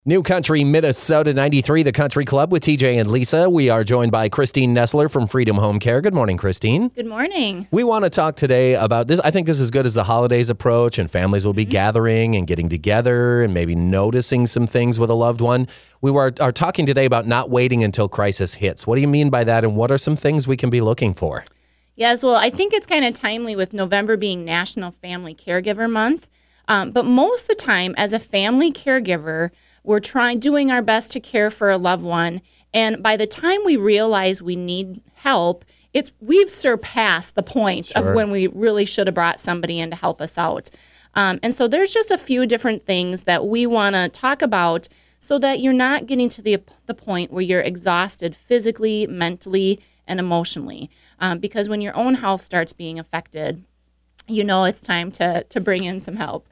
New Country, Minnesota 93, the Country Club with TJ and Lisa. We are joined by Christine Nestler from Freedom Home Care. Good morning, Christine. Good morning. We want to talk today about this. I think this is good as the holidays approach and families will be gathering and getting together and maybe noticing some things with a loved one. We are talking today about not waiting until crisis hits. What do you mean by that, and what are some things we can be looking for? Yes, well, I think it's kind of timely with November being National Family Caregiver Month. But most of the time, as a family caregiver, we're doing our best to care for a loved one, and by the time we realize we need help, we've surpassed the point of when we really should have brought somebody in to help us out. And so there's just a few different things that we want to talk about so that you're not getting to the point where you're exhausted physically, mentally, and emotionally. Because when your own health starts being affected, you know it's time to bring in some help.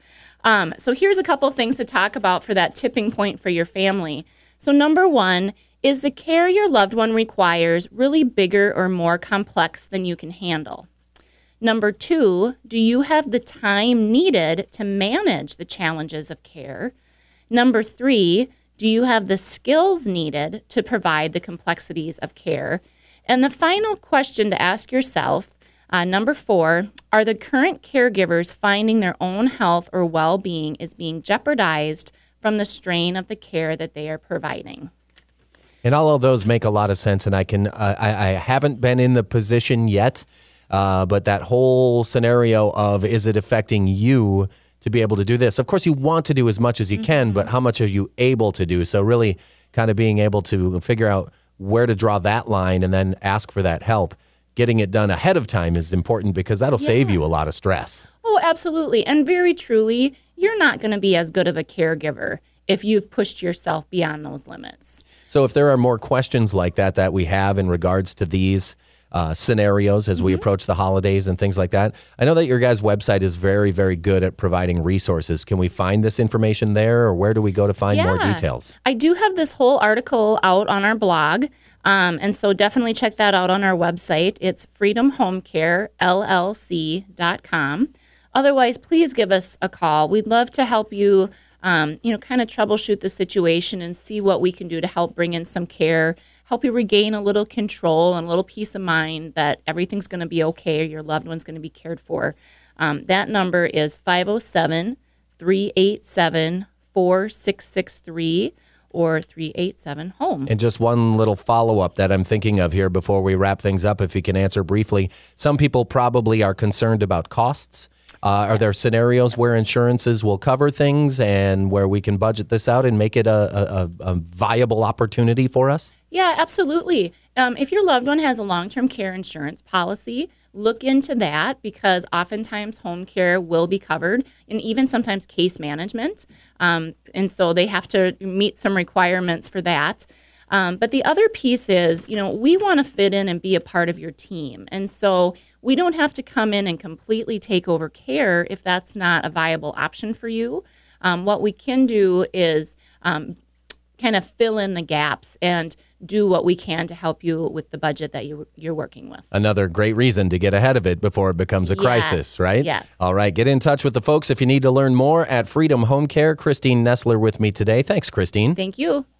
So here's a couple things to talk about for that tipping point for your family. So number one, is the care your loved one requires really bigger or more complex than you can handle? Number two, do you have the time needed to manage the challenges of care? Number three, do you have the skills needed to provide the complexities of care? And the final question to ask yourself, number four, are the current caregivers finding their own health or well-being is being jeopardized from the strain of the care that they are providing? And all of those make a lot of sense, and I haven't been in the position yet, but that whole scenario of is it affecting you to be able to do this? Of course, you want to do as much as you can, but how much are you able to do? So really kind of being able to figure out where to draw that line and then ask for that help. Getting it done ahead of time is important because that'll save you a lot of stress. Oh, absolutely. And very truly, you're not going to be as good of a caregiver if you've pushed yourself beyond those limits. So if there are more questions like that we have in regards to these scenarios as we approach the holidays and things like that, I know that your guys' website is very, very good at providing resources. Can we find this information there, or where do we go to find more details? I do have this whole article out on our blog, and so definitely check that out on our website. It's freedomhomecarellc.com. Otherwise, please give us a call. We'd love to help you, kind of troubleshoot the situation and see what we can do to help bring in some care, help you regain a little control and a little peace of mind that everything's going to be okay or your loved one's going to be cared for. That number is 507-387-4663 or 387-HOME. And just one little follow-up that I'm thinking of here before we wrap things up, if you can answer briefly. Some people probably are concerned about costs. Are there scenarios where insurances will cover things and where we can budget this out and make it a viable opportunity for us? Yeah, absolutely. If your loved one has a long-term care insurance policy, look into that because oftentimes home care will be covered and even sometimes case management. And so they have to meet some requirements for that. But the other piece is, we want to fit in and be a part of your team. And so we don't have to come in and completely take over care if that's not a viable option for you. What we can do is kind of fill in the gaps and do what we can to help you with the budget that you're working with. Another great reason to get ahead of it before it becomes a crisis, right? Yes. All right, get in touch with the folks if you need to learn more at Freedom Home Care. Christine Nestler with me today. Thanks, Christine. Thank you.